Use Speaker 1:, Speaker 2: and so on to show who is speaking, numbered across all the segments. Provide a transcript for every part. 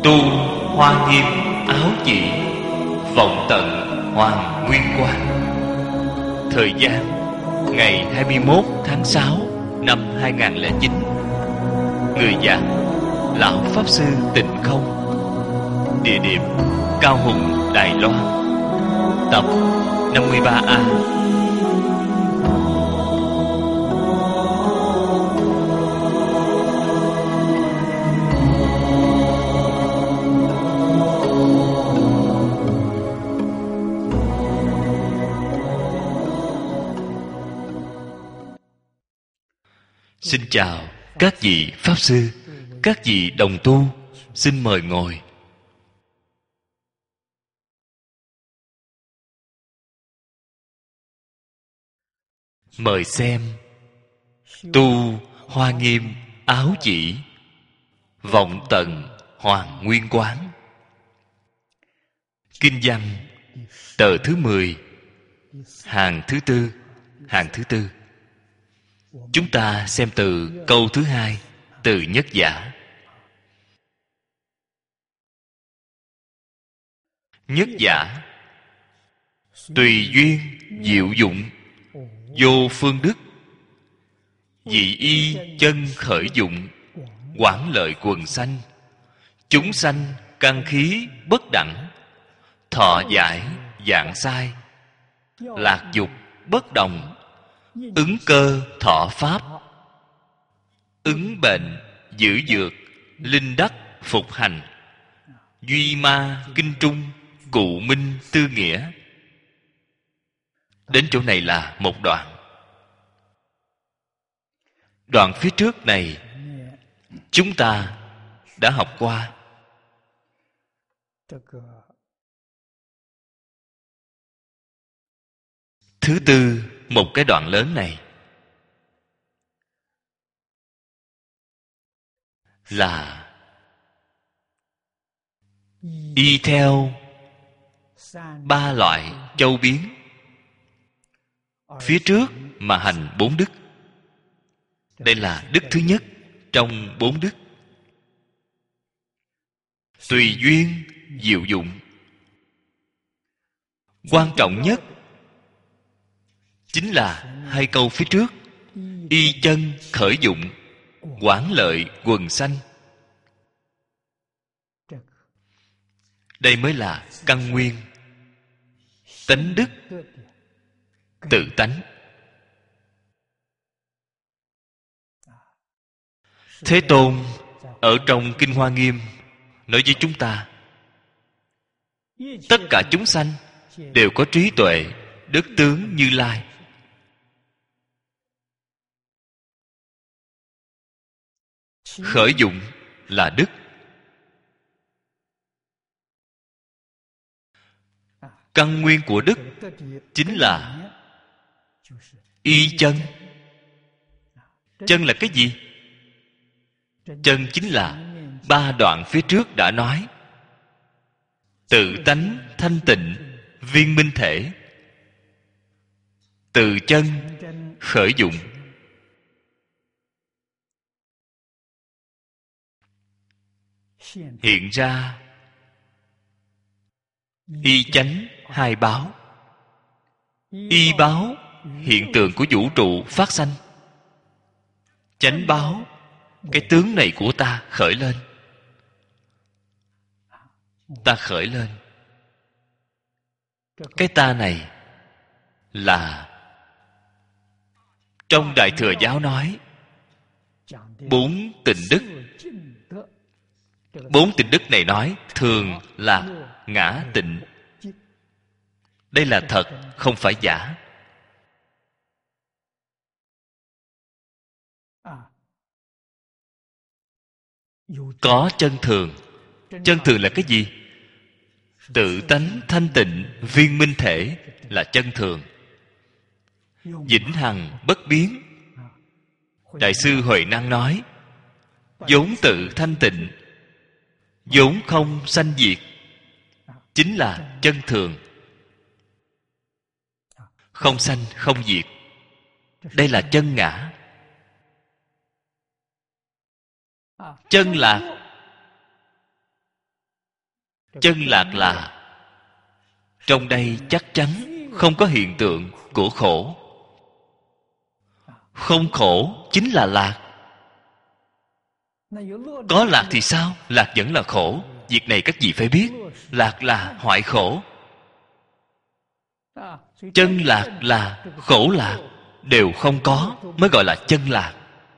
Speaker 1: Tu Hoa Nghiêm Áo Chỉ, vọng tận Hoàng Nguyên Quán. Thời gian ngày 21 tháng 6 năm 2009. Người giảng Lão Pháp Sư Tịnh Không. Địa điểm Cao Hùng, Đài Loan. Tập 53A. Xin chào các vị Pháp Sư, các vị đồng tu. Xin mời ngồi. Mời xem Tu Hoa Nghiêm Áo Chỉ, vọng tận Hoàng Nguyên Quán. Kinh văn tờ thứ 10, hàng thứ tư. Chúng ta xem từ câu thứ 2, từ nhất giả. Nhất giả: tùy duyên diệu dụng, vô phương đức, dị y chân khởi dụng, quảng lợi quần sanh. Chúng sanh căn khí bất đẳng, thọ giải dạng sai, lạc dục bất đồng, ứng cơ thọ pháp, ứng bệnh giữ dược, linh đắc phục hành, duy ma kinh trung, cụ minh tư nghĩa. Đến chỗ này là một đoạn. Đoạn phía trước này chúng ta đã học qua. Thứ tư, một cái đoạn lớn này là y theo ba loại châu biến phía trước mà hành bốn đức. Đây là đức thứ nhất trong bốn đức. Tùy duyên diệu dụng. Quan trọng nhất chính là hai câu phía trước: y chân khởi dụng, quảng lợi quần sanh. Đây mới là căn nguyên, tánh đức, tự tánh. Thế Tôn ở trong Kinh Hoa Nghiêm nói với chúng ta: tất cả chúng sanh đều có trí tuệ, đức tướng Như Lai. Khởi dụng là đức. Căn nguyên của đức chính là y chân. Chân là cái gì? Chân chính là ba đoạn phía trước đã nói: tự tánh thanh tịnh, viên minh thể. Từ chân khởi dụng. Hiện ra y chánh hai báo. Y báo hiện tượng của vũ trụ phát sanh. Chánh báo cái tướng này của ta khởi lên. Ta khởi lên. Cái ta này là trong Đại Thừa Giáo nói bốn tịnh đức. Bốn tịnh đức này nói thường là ngã tịnh. Đây là thật, không phải giả. Có chân thường. Chân thường là cái gì? Tự tánh thanh tịnh, viên minh thể là chân thường. Vĩnh hằng bất biến. Đại sư Huệ Năng nói: vốn tự thanh tịnh, vốn không sanh diệt, chính là chân thường. Không sanh không diệt, đây là chân ngã. Chân là chân lạc là trong đây chắc chắn không có hiện tượng của khổ. Không khổ chính là lạc. Có lạc thì sao? Lạc vẫn là khổ. Việc này các vị phải biết. Lạc là hoại khổ. Chân lạc là khổ lạc đều không có mới gọi là chân lạc.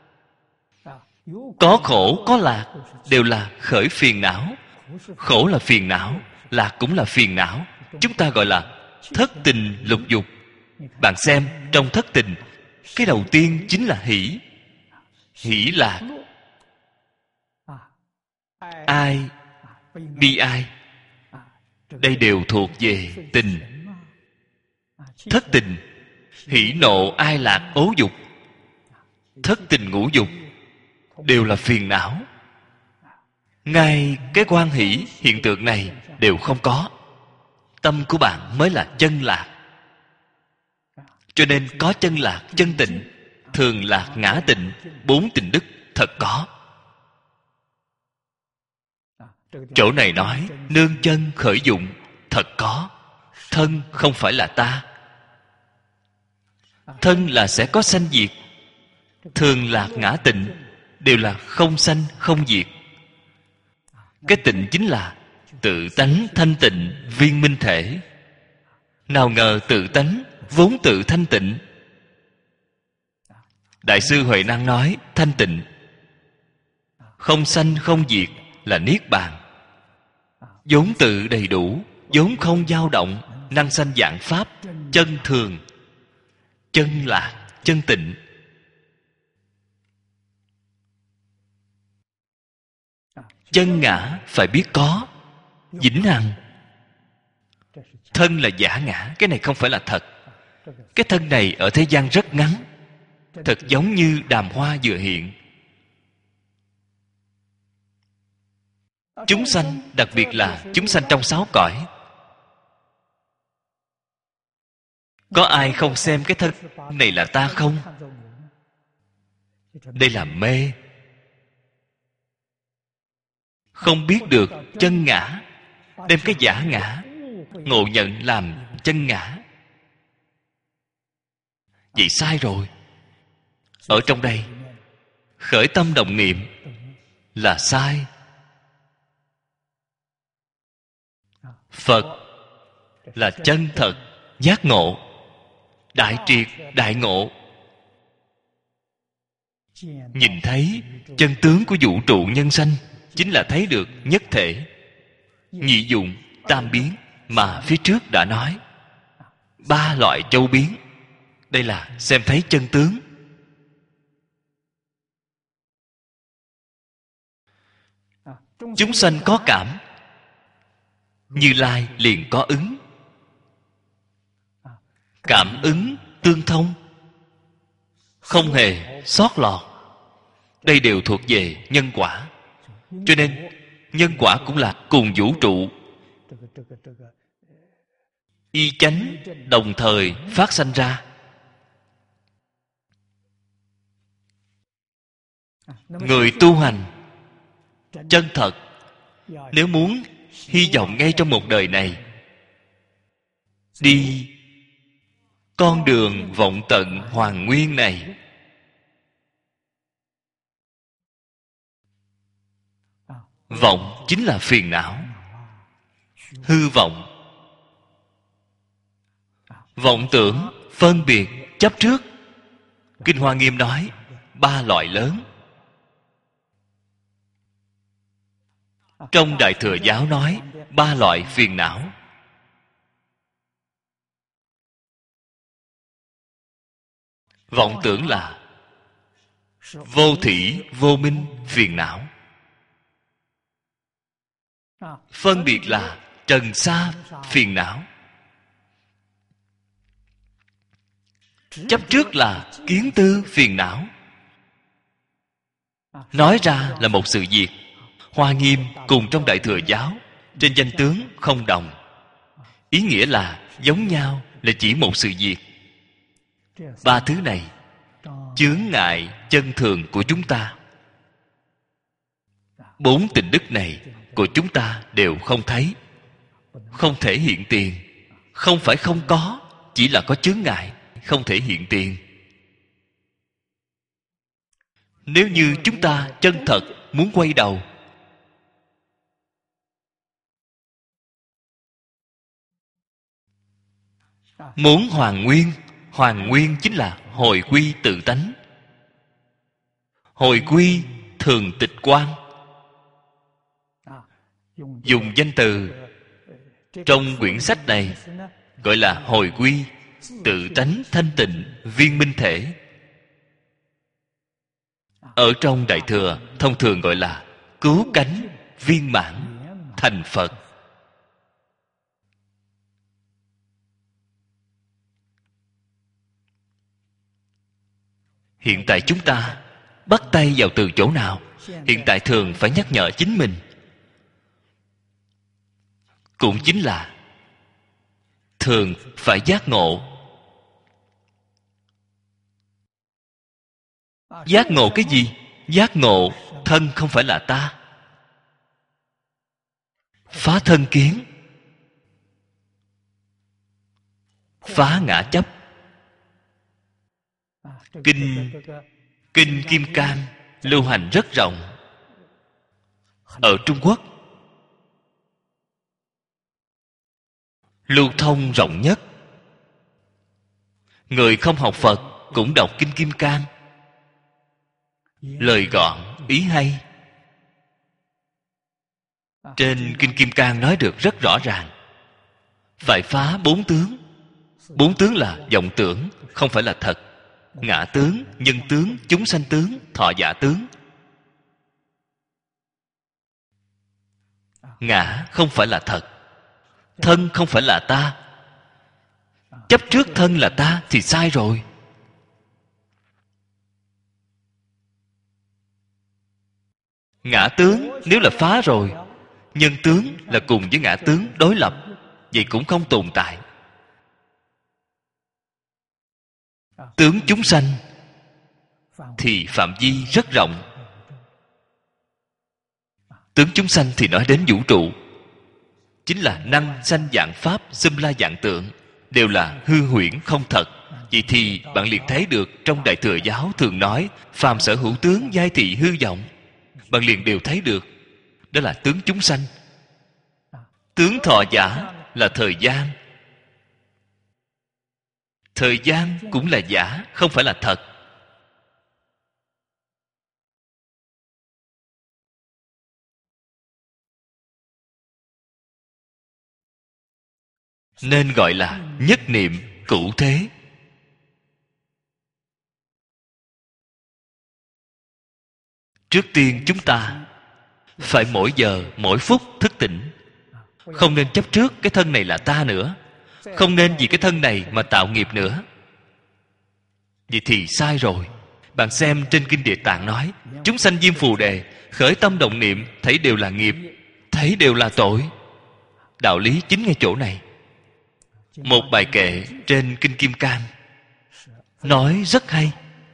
Speaker 1: Có khổ có lạc đều là khởi phiền não. Khổ là phiền não, lạc cũng là phiền não. Chúng ta gọi là thất tình lục dục. Bạn xem, trong thất tình, cái đầu tiên chính là hỷ. Hỷ lạc. Ai, bi ai, đây đều thuộc về tình. Thất tình, hỷ nộ ai lạc ố dục. Thất tình ngũ dục đều là phiền não. Ngay cái quan hỷ hiện tượng này đều không có. Tâm của bạn mới là chân lạc. Cho nên có chân lạc, chân tịnh, thường lạc ngã tịnh, bốn tịnh đức thật có. Chỗ này nói nương chân khởi dụng thật có. Thân không phải là ta. Thân là sẽ có sanh diệt. Thường lạc ngã tịnh đều là không sanh không diệt. Cái tịnh chính là tự tánh thanh tịnh viên minh thể. Nào ngờ tự tánh vốn tự thanh tịnh. Đại sư Huệ Năng nói thanh tịnh không sanh không diệt là niết bàn. Vốn tự đầy đủ, vốn không dao động, năng sanh vạn pháp, chân thường, chân lạc, chân tịnh. Chân ngã phải biết có, vĩnh hằng. Thân là giả ngã, cái này không phải là thật. Cái thân này ở thế gian rất ngắn, thật giống như đàm hoa vừa hiện. Chúng sanh, đặc biệt là chúng sanh trong sáu cõi, có ai không xem cái thân này là ta không? Đây là mê. Không biết được chân ngã, đem cái giả ngã ngộ nhận làm chân ngã. Vậy sai rồi. Ở trong đây khởi tâm động niệm là sai. Phật là chân thật giác ngộ, đại triệt đại ngộ. Nhìn thấy chân tướng của vũ trụ nhân sanh, chính là thấy được nhất thể, nhị dụng, tam biến mà phía trước đã nói. Ba loại châu biến. Đây là xem thấy chân tướng. Chúng sanh có cảm, Như Lai liền có ứng. Cảm ứng tương thông, không hề sót lọt. Đây đều thuộc về nhân quả. Cho nên nhân quả cũng là cùng vũ trụ y chánh đồng thời phát sanh ra. Người tu hành chân thật, nếu muốn hy vọng ngay trong một đời này đi con đường vọng tận hoàn nguyên này, vọng chính là phiền não, hư vọng, vọng tưởng, phân biệt, chấp trước. Kinh Hoa Nghiêm nói ba loại lớn. Trong Đại Thừa Giáo nói ba loại phiền não. Vọng tưởng là vô thỉ vô minh phiền não. Phân biệt là trần sa phiền não. Chấp trước là kiến tư phiền não. Nói ra là một sự việc. Hoa Nghiêm cùng trong Đại Thừa Giáo trên danh tướng không đồng. Ý nghĩa là giống nhau, là chỉ một sự việc. Ba thứ này chướng ngại chân thường của chúng ta. Bốn tịnh đức này của chúng ta đều không thấy. không thể hiện tiền. Không phải không có, chỉ là có chướng ngại, không thể hiện tiền. Nếu như chúng ta chân thật muốn quay đầu, muốn hoàn nguyên, hoàn nguyên chính là hồi quy tự tánh. Hồi quy thường tịch quan. Dùng danh từ trong quyển sách này gọi là hồi quy tự tánh thanh tịnh viên minh thể. Ở trong Đại Thừa thông thường gọi là cứu cánh viên mãn thành Phật. Hiện tại chúng ta bắt tay vào từ chỗ nào? Hiện tại thường phải nhắc nhở chính mình. Cũng chính là thường phải giác ngộ. Giác ngộ cái gì? Giác ngộ thân không phải là ta. Phá thân kiến, phá ngã chấp. Kinh Kim Cang lưu hành rất rộng. Ở Trung Quốc lưu thông rộng nhất. Người không học Phật cũng đọc Kinh Kim Cang. Lời gọn, ý hay. Trên Kinh Kim Cang nói được rất rõ ràng. Phải phá 4 tướng. 4 tướng là vọng tưởng, không phải là thật. Ngã tướng, nhân tướng, chúng sanh tướng, thọ giả tướng. Ngã không phải là thật. Thân không phải là ta. Chấp trước thân là ta thì sai rồi. Ngã tướng nếu là phá rồi, nhân tướng là cùng với ngã tướng đối lập, vậy cũng không tồn tại. Tướng chúng sanh thì phạm vi rất rộng. Tướng chúng sanh thì nói đến vũ trụ, chính là năng sanh dạng pháp, xâm la dạng tượng, đều là hư huyễn không thật. Vậy thì bạn liền thấy được trong Đại Thừa giáo thường nói phàm sở hữu tướng giai thị hư vọng. Bạn liền đều thấy được đó là tướng chúng sanh. Tướng thọ giả là thời gian. Thời gian cũng là giả, không phải là thật. Nên gọi là nhất niệm cửu thế. Trước tiên chúng ta phải mỗi giờ mỗi phút thức tỉnh. Không nên chấp trước cái thân này là ta nữa. Không nên vì cái thân này mà tạo nghiệp nữa. Vậy thì sai rồi. Bạn xem trên Kinh Địa Tạng nói chúng sanh Diêm Phù Đề khởi tâm động niệm thấy đều là nghiệp, thấy đều là tội. Đạo lý chính ngay chỗ này. Một bài kệ trên Kinh Kim Cang nói rất hay.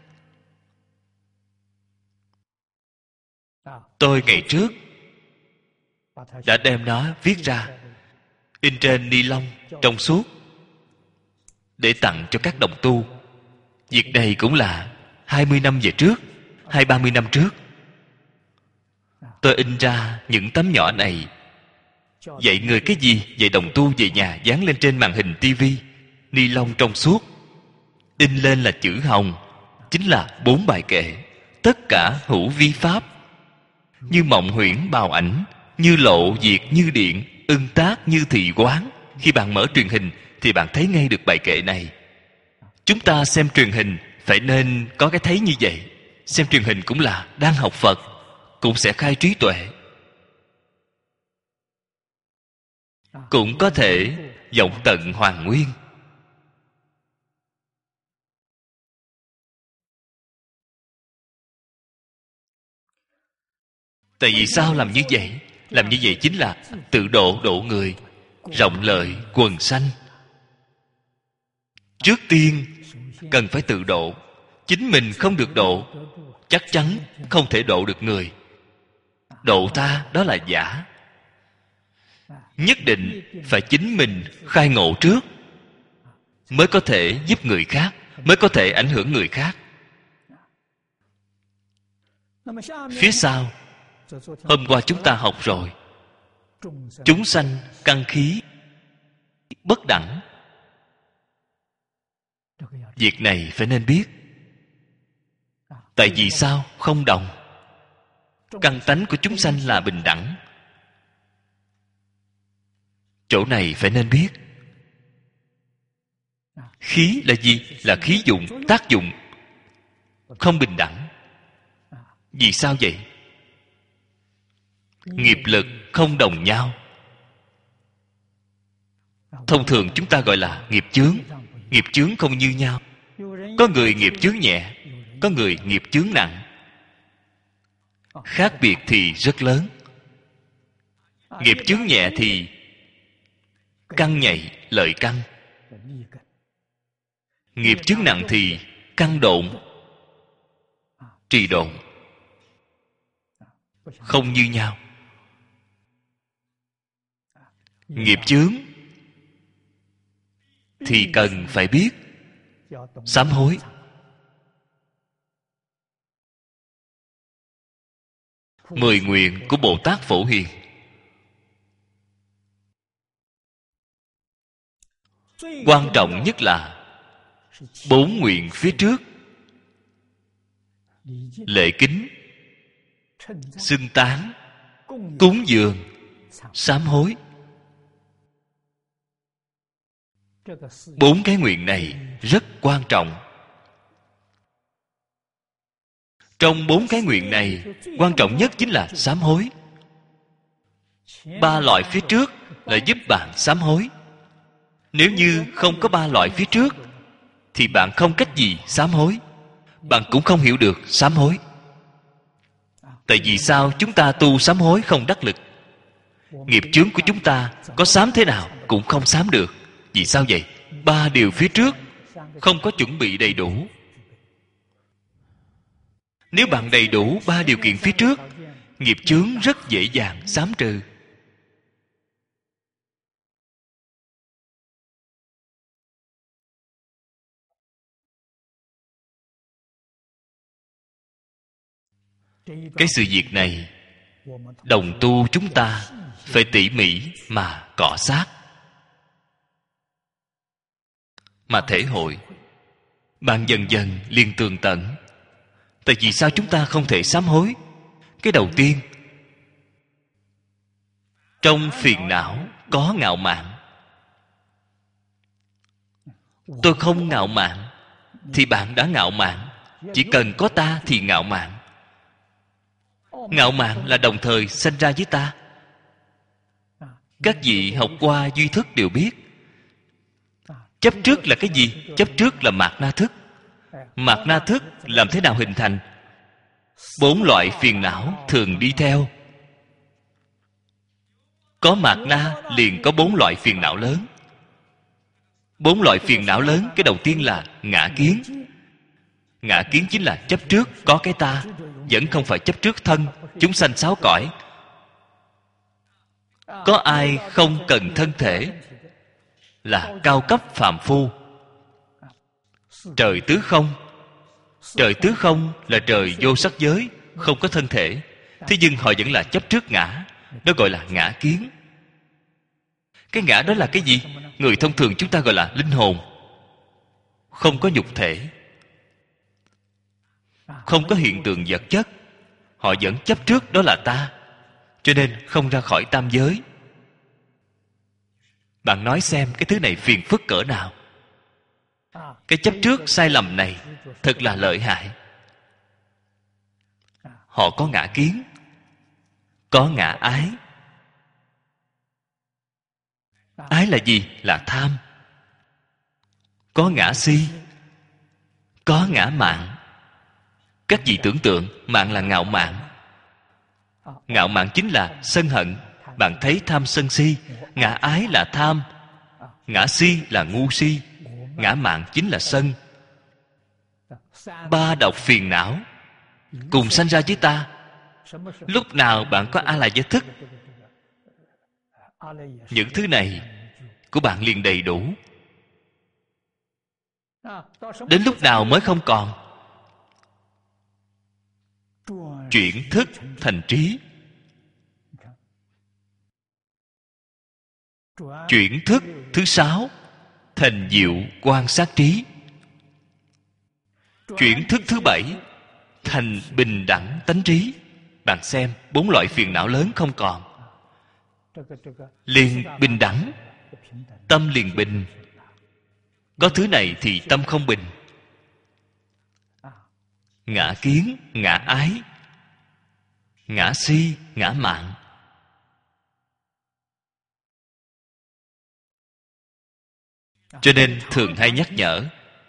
Speaker 1: Tôi ngày trước đã đem nó viết ra, in trên ni lông trong suốt để tặng cho các đồng tu. Việc này cũng là 20 năm về trước, 20-30 năm trước. Tôi in ra những tấm nhỏ này, dạy người cái gì? Dạy đồng tu về nhà dán lên trên màn hình tivi, ni lông trong suốt, in lên là chữ hồng, chính là 4 bài kệ. Tất cả hữu vi pháp, như mộng huyễn bào ảnh, như lộ diệt như điện, ưng tác như thị quán. Khi bạn mở truyền hình thì bạn thấy ngay được bài kệ này. Chúng ta xem truyền hình phải nên có cái thấy như vậy. Xem truyền hình cũng là đang học Phật, cũng sẽ khai trí tuệ, cũng có thể vọng tận hoàn nguyên. Tại vì sao làm như vậy? Làm như vậy chính là tự độ độ người, rộng lợi quần sanh. Trước tiên cần phải tự độ. Chính mình không được độ, chắc chắn không thể độ được người. Độ ta đó là giả. nhất định phải chính mình khai ngộ trước, mới có thể giúp người khác, mới có thể ảnh hưởng người khác. Phía sau, hôm qua chúng ta học rồi, chúng sanh căn khí bất đẳng. Việc này phải nên biết. Tại vì sao không đồng? Căn tánh của chúng sanh là bình đẳng. Chỗ này phải nên biết. Khí là gì? Là khí dụng, tác dụng. Không bình đẳng. Vì sao vậy? Nghiệp lực không đồng nhau. Thông thường chúng ta gọi là nghiệp chướng. Nghiệp chướng không như nhau. Có người nghiệp chướng nhẹ, có người nghiệp chướng nặng. Khác biệt thì rất lớn. Nghiệp chướng nhẹ thì căn nhạy, lợi căn. Nghiệp chướng nặng thì căn độn, trì độn. Không như nhau. Nghiệp chướng thì cần phải biết sám hối. Mười nguyện của Bồ Tát Phổ Hiền. Quan trọng nhất là 4 nguyện phía trước: lễ kính, xưng tán, cúng dường, sám hối. 4 cái nguyện này rất quan trọng. Trong 4 cái nguyện này, quan trọng nhất chính là sám hối. 3 loại phía trước là giúp bạn sám hối. Nếu như không có 3 loại phía trước thì bạn không cách gì sám hối. Bạn cũng không hiểu được sám hối. Tại vì sao chúng ta tu sám hối không đắc lực? Nghiệp chướng của chúng ta có sám thế nào cũng không sám được. Vì sao vậy? 3 điều phía trước không có chuẩn bị đầy đủ. Nếu bạn đầy đủ 3 điều kiện phía trước, nghiệp chướng rất dễ dàng sám trừ. Cái sự việc này, đồng tu chúng ta phải tỉ mỉ mà cọ sát, mà thể hội. Bạn dần dần liền tường tận. Tại vì sao chúng ta không thể sám hối? Cái đầu tiên, trong phiền não có ngạo mạn. Tôi không ngạo mạn thì bạn đã ngạo mạn. Chỉ cần có ta thì ngạo mạn. Ngạo mạn là đồng thời sanh ra với ta. Các vị học qua duy thức đều biết. Chấp trước là cái gì? Chấp trước là mạt na thức. Mạt na thức làm thế nào hình thành? 4 loại phiền não thường đi theo. Có mạt na liền có 4 loại phiền não lớn. 4 loại phiền não lớn, cái đầu tiên là ngã kiến. Ngã kiến chính là chấp trước có cái ta. Vẫn không phải chấp trước thân. Chúng sanh 6 cõi. Có ai không cần thân thể? Là cao cấp phàm phu. Trời tứ không. Trời tứ không là trời vô sắc giới, không có thân thể. Thế nhưng họ vẫn là chấp trước ngã. Đó gọi là ngã kiến. Cái ngã đó là cái gì? Người thông thường chúng ta gọi là linh hồn. Không có nhục thể, không có hiện tượng vật chất. Họ vẫn chấp trước đó là ta, cho nên không ra khỏi tam giới. Bạn nói xem cái thứ này phiền phức cỡ nào. Cái chấp trước sai lầm này thật là lợi hại. Họ có ngã kiến, có ngã ái. Ái là gì? Là tham. Có ngã si, có ngã mạn. Các vị tưởng tượng, mạn là ngạo mạn. Ngạo mạn chính là sân hận. Bạn thấy tham sân si. Ngã ái là tham. Ngã si là ngu si. Ngã mạn chính là sân. 3 độc phiền não cùng sanh ra với ta. Lúc nào bạn có A-la-gia thức? những thứ này của bạn liền đầy đủ. Đến lúc nào mới không còn? Chuyển thức thành trí. Chuyển thức thứ 6 thành diệu quan sát trí. Chuyển thức thứ 7 thành bình đẳng tánh trí. Bạn xem, 4 loại phiền não lớn không còn. Liền bình đẳng, tâm liền bình. Có thứ này thì tâm không bình. Ngã kiến, ngã ái, ngã si, ngã mạn. Cho nên thường hay nhắc nhở,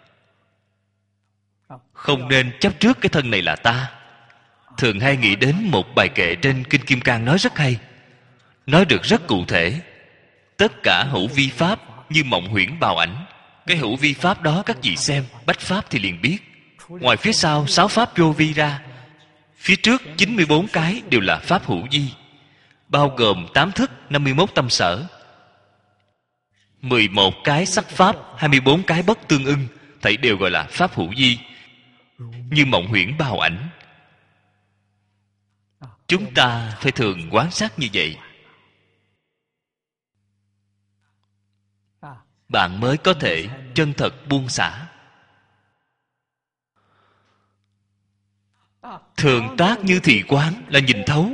Speaker 1: không nên chấp trước cái thân này là ta. Thường hay nghĩ đến một bài kệ trên Kinh Kim Cang nói rất hay, nói được rất cụ thể. Tất cả hữu vi pháp như mộng huyễn bào ảnh. Cái hữu vi pháp đó các vị xem, bách pháp thì liền biết. Ngoài phía sau 6 pháp vô vi ra, phía trước 94 cái đều là pháp hữu vi, bao gồm 8 thức, 51 tâm sở, 11 cái sắc pháp, 24 cái bất tương ưng, thảy đều gọi là pháp hữu vi, như mộng huyễn bào ảnh. Chúng ta phải thường quan sát như vậy, bạn mới có thể chân thật buông xả. Thường tác như thị quán là nhìn thấu,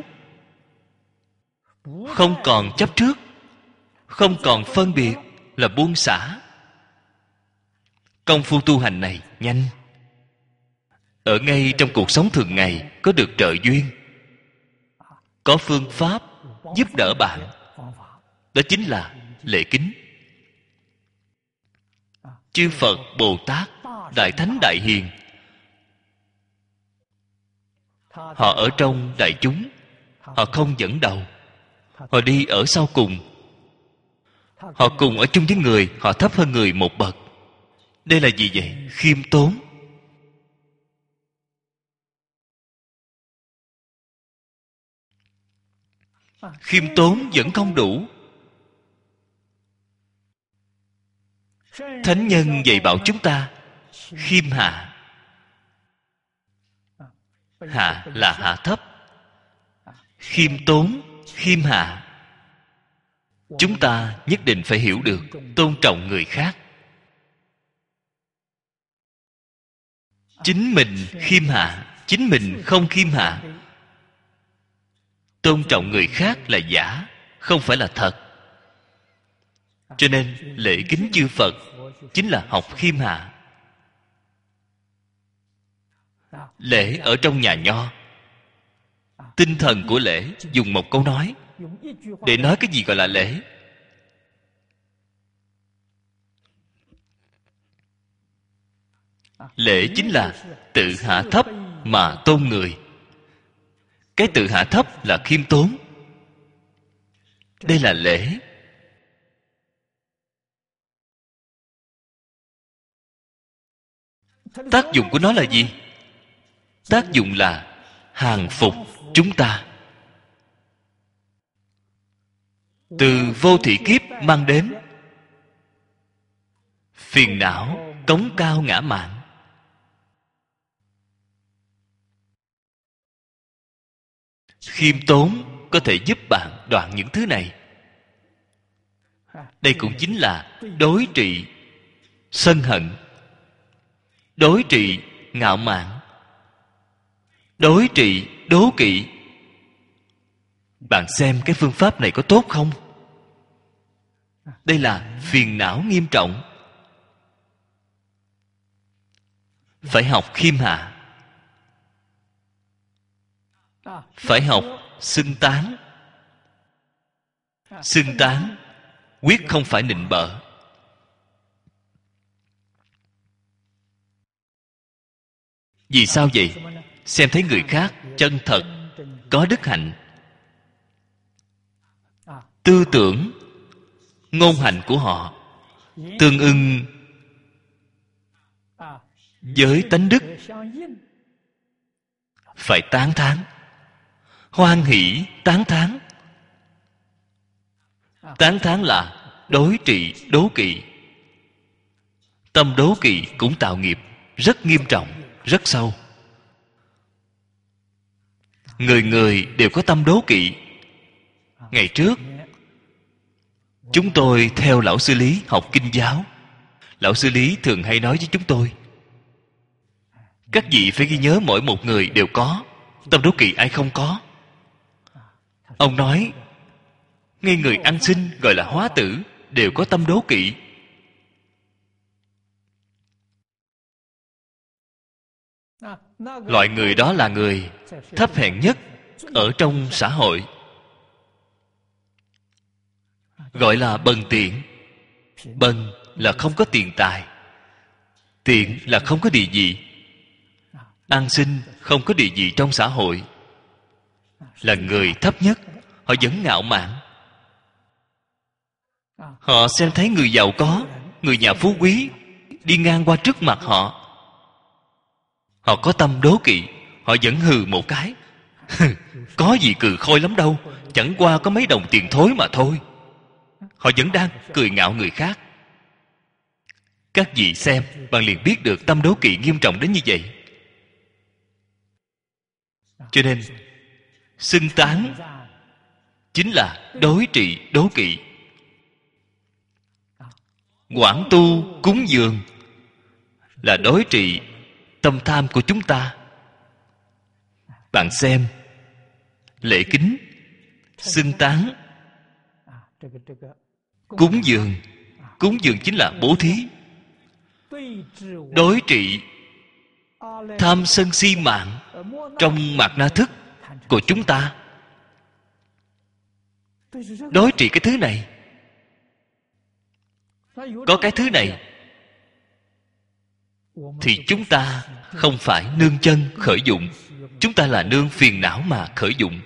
Speaker 1: không còn chấp trước, không còn phân biệt, là buông xả. Công phu tu hành này nhanh. Ở ngay trong cuộc sống thường ngày có được trợ duyên, có phương pháp giúp đỡ bạn. Đó chính là lễ kính. Chư Phật, Bồ Tát, Đại Thánh, Đại Hiền, họ ở trong đại chúng, họ không dẫn đầu, họ đi ở sau cùng. Họ cùng ở chung với người, họ thấp hơn người một bậc. Đây là gì vậy? Khiêm tốn. Khiêm tốn vẫn không đủ. Thánh nhân dạy bảo chúng ta khiêm hạ. Hạ là hạ thấp. Khiêm tốn, khiêm hạ. Chúng ta nhất định phải hiểu được tôn trọng người khác. Chính mình khiêm hạ, chính mình không khiêm hạ. Tôn trọng người khác là giả, không phải là thật. Cho nên lễ kính chư Phật chính là học khiêm hạ. Lễ ở trong nhà Nho, tinh thần của lễ dùng một câu nói để nói cái gì gọi là lễ. Lễ chính là tự hạ thấp mà tôn người. Cái tự hạ thấp là khiêm tốn. Đây là lễ. Tác dụng của nó là gì? Tác dụng là hàng phục chúng ta. Từ vô thị kiếp mang đến phiền não, cống cao ngã mạn. Khiêm tốn có thể giúp bạn đoạn những thứ này. Đây cũng chính là đối trị sân hận, đối trị ngạo mạn, đối trị đố kỵ. Bạn xem cái phương pháp này có tốt không? Đây là phiền não nghiêm trọng. Phải học khiêm hạ, phải học xưng tán. Xưng tán quyết không phải nịnh bợ. Vì sao vậy? Xem thấy người khác chân thật, có đức hạnh, tư tưởng, ngôn hành của họ tương ưng với tánh đức, phải tán thán, hoan hỷ tán thán. Tán thán là đối trị, đố kỵ. Tâm đố kỵ cũng tạo nghiệp rất nghiêm trọng, rất sâu. Người người đều có tâm đố kỵ. Ngày trước chúng tôi theo lão sư Lý học kinh giáo. Lão sư Lý thường hay nói với chúng tôi, các vị phải ghi nhớ mỗi một người đều có. Tâm đố kỵ ai không có? Ông nói, ngay người ăn xin gọi là hóa tử đều có tâm đố kỵ. Loại người đó là người thấp hèn nhất ở trong xã hội, gọi là bần tiện. Bần là không có tiền tài, tiện là không có địa vị. Ăn xin không có địa vị trong xã hội, là người thấp nhất. Họ vẫn ngạo mạn. Họ xem thấy người giàu có, người nhà phú quý đi ngang qua trước mặt họ, họ có tâm đố kỵ. Họ vẫn hừ một cái. Có gì cừ khôi lắm đâu, chẳng qua có mấy đồng tiền thối mà thôi. Họ vẫn đang cười ngạo người khác. Các vị xem, bạn liền biết được tâm đố kỵ nghiêm trọng đến như vậy. Cho nên xưng tán chính là đối trị, đố kỵ. Quảng tu cúng dường là đối trị tâm tham của chúng ta. Bạn xem, lễ kính, xưng tán, cúng dường. Cúng dường chính là bố thí. Đối trị tham sân si mạng trong mạt na thức của chúng ta. Đối trị cái thứ này. Có cái thứ này thì chúng ta không phải nương chân khởi dụng, chúng ta là nương phiền não mà khởi dụng.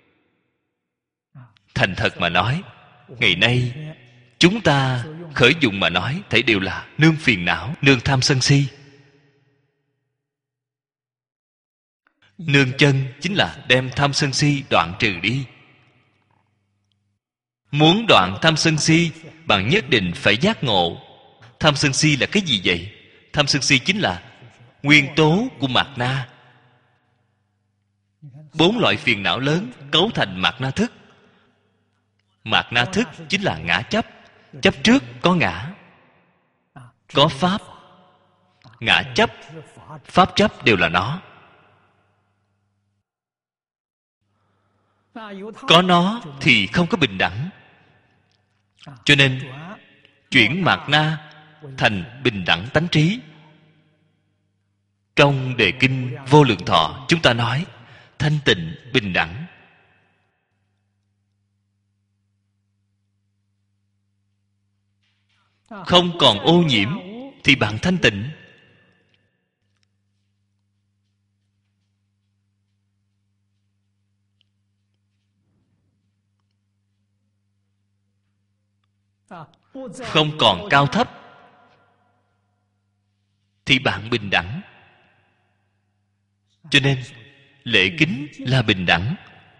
Speaker 1: Thành thật mà nói, ngày nay chúng ta khởi dụng mà nói, thấy đều là nương phiền não, nương tham sân si. Nương chân chính là đem tham sân si đoạn trừ đi. Muốn đoạn tham sân si, bạn nhất định phải giác ngộ. Tham sân si là cái gì vậy? Tham sân si chính là nguyên tố của mạt na. 4 loại phiền não lớn cấu thành mạt na thức. Mạt na thức chính là ngã chấp. Chấp trước có ngã, có pháp. Ngã chấp, pháp chấp đều là nó. Có nó thì không có bình đẳng. Cho nên chuyển mạt na thành bình đẳng tánh trí. Trong đề kinh Vô Lượng Thọ, chúng ta nói thanh tịnh bình đẳng. Không còn ô nhiễm thì bạn thanh tịnh. Không còn cao thấp thì bạn bình đẳng. Cho nên lễ kính là bình đẳng.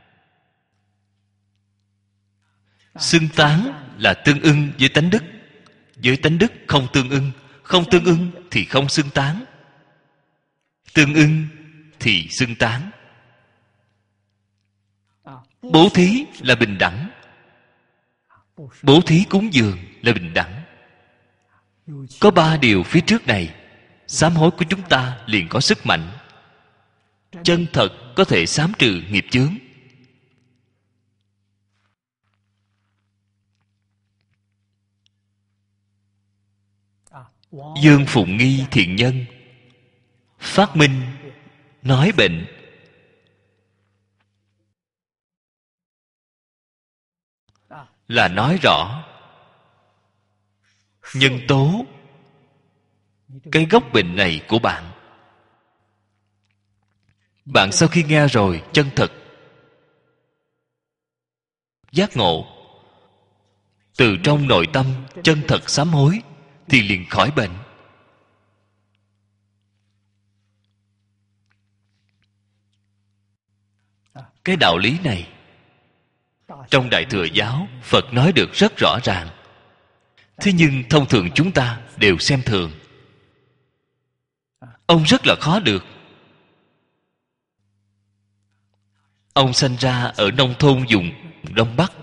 Speaker 1: Xưng tán là tương ưng với tánh đức. Với tánh đức không tương ưng. Không tương ưng thì không xưng tán. Tương ưng thì xưng tán. Bố thí là bình đẳng. Bố thí cúng dường là bình đẳng. Có 3 điều phía trước này, sám hối của chúng ta liền có sức mạnh. Chân thật có thể xám trừ nghiệp chướng. Dương Phụng Nghi thiện nhân phát minh nói bệnh. Là nói rõ nhân tố, cái gốc bệnh này của bạn. Bạn sau khi nghe rồi chân thật giác ngộ, từ trong nội tâm chân thật sám hối, thì liền khỏi bệnh. Cái đạo lý này Trong Đại Thừa Giáo, Phật nói được rất rõ ràng. Thế nhưng thông thường chúng ta đều xem thường. Ông rất là khó được. Ông sanh ra ở nông thôn vùng Đông Bắc.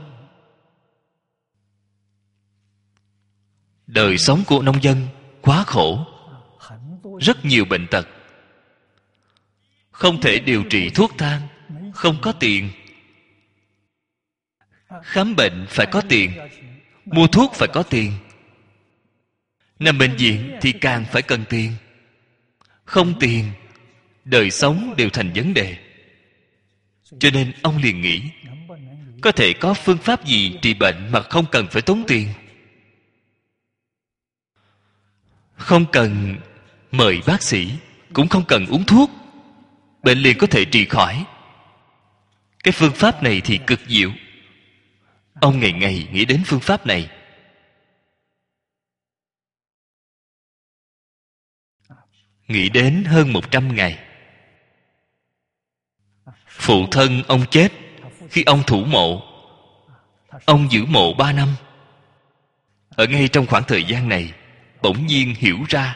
Speaker 1: Đời sống của nông dân quá khổ, rất nhiều bệnh tật, không thể điều trị thuốc thang, không có tiền. Khám bệnh phải có tiền, mua thuốc phải có tiền, nằm bệnh viện thì càng phải cần tiền. Không tiền, đời sống đều thành vấn đề. Cho nên ông liền nghĩ, có thể có phương pháp gì trị bệnh mà không cần phải tốn tiền, không cần mời bác sĩ, cũng không cần uống thuốc, bệnh liền có thể trị khỏi. Cái phương pháp này thì cực diệu. Ông ngày ngày nghĩ đến phương pháp này. Nghĩ đến hơn 100 ngày. Phụ thân ông chết khi ông thủ mộ. Ông giữ mộ 3 năm. Ở ngay trong khoảng thời gian này, bỗng nhiên hiểu ra,